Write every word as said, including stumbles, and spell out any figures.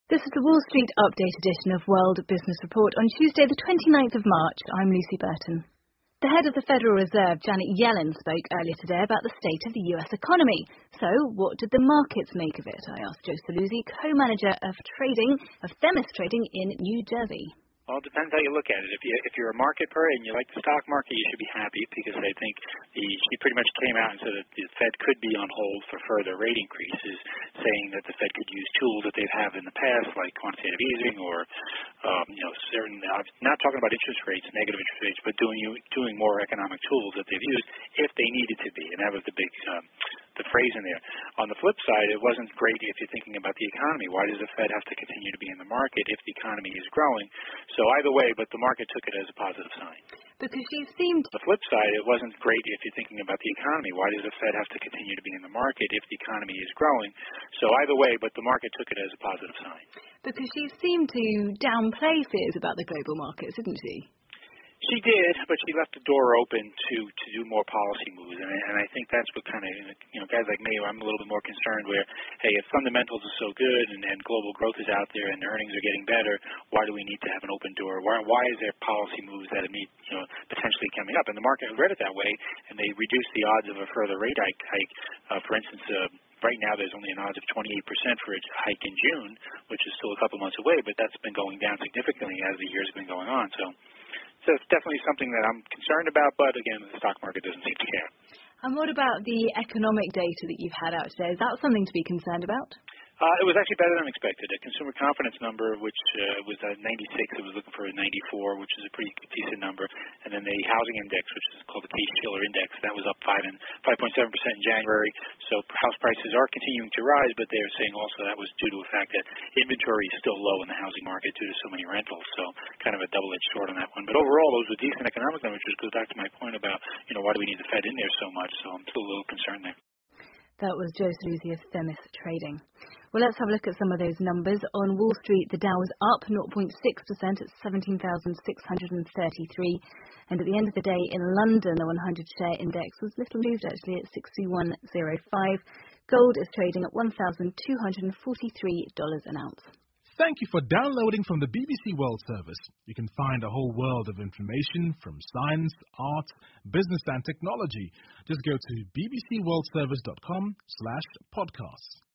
This is the Wall Street Update edition of World Business Report on Tuesday the twenty-ninth of March. I'm Lucy Burton. The head of the Federal Reserve, Janet Yellen, spoke earlier today about the state of the U S economy. So, what did the markets make of it? I asked Joe Saluzzi, co-manager of trading of Themis Trading in New Jersey. Well, it depends how you look at it. If, you, if you're a market per and you like the stock market, you should be happy because I think the, she pretty much came out and said that the Fed could be on hold for further rate increases, saying that the Fed could use tools that they've had in the past, like quantitative easing or, um, you know, certain. Uh, not talking about interest rates, negative interest rates, but doing doing more economic tools that they've used if they needed to be, and that was the big. Um, the phrase in there. On the flip side, it wasn't great if you're thinking about the economy. Why does the Fed have to continue to be in the market if the economy is growing? So either way, but the market took it as a positive sign. Because she seemed... On the flip side, it wasn't great if you're thinking about the economy. Why does the Fed have to continue to be in the market if the economy is growing? So either way, but the market took it as a positive sign. Because she seemed to downplay fears about the global markets, didn't she? She did, but she left the door open to, to do more policy moves, and I, and I think that's what kind of, you know, guys like me, I'm a little bit more concerned where, hey, if fundamentals are so good and, and global growth is out there and the earnings are getting better, why do we need to have an open door? Why, why is there policy moves that are meet, you know, potentially coming up? And the market read it that way, and they reduced the odds of a further rate hike. hike. Uh, for instance, uh, right now there's only an odds of twenty-eight percent for a hike in June, which is still a couple months away, but that's been going down significantly as the year's been going on. So. So it's definitely something that I'm concerned about, but again, the stock market doesn't seem to care. And what about the economic data that you've had out today? Is that something to be concerned about? Uh, it was actually better than expected. A consumer confidence number, which uh, was at ninety-six, it was looking for a ninety-four, which is a pretty decent number. And then the housing index, which is called the Case-Shiller Index, that was up five and five point seven percent in January. So house prices are continuing to rise, but they're saying also that was due to the fact that inventory is still low in the housing market due to so many rentals. So kind of a double-edged sword on that one. But overall, those were decent economic numbers, which goes back to my point about, you know, why do we need the Fed in there so much? So I'm still a little concerned there. That was Joe Saluzzi of Themis Trading. Well, let's have a look at some of those numbers. On Wall Street, the Dow was up zero point six percent at seventeen thousand six hundred thirty-three. And at the end of the day in London, the one hundred share index was little moved actually at sixty-one oh five. Gold is trading at one thousand two hundred forty-three dollars an ounce. Thank you for downloading from the B B C World Service. You can find a whole world of information from science, art, business and technology. Just go to bbcworldservice.com slash podcasts.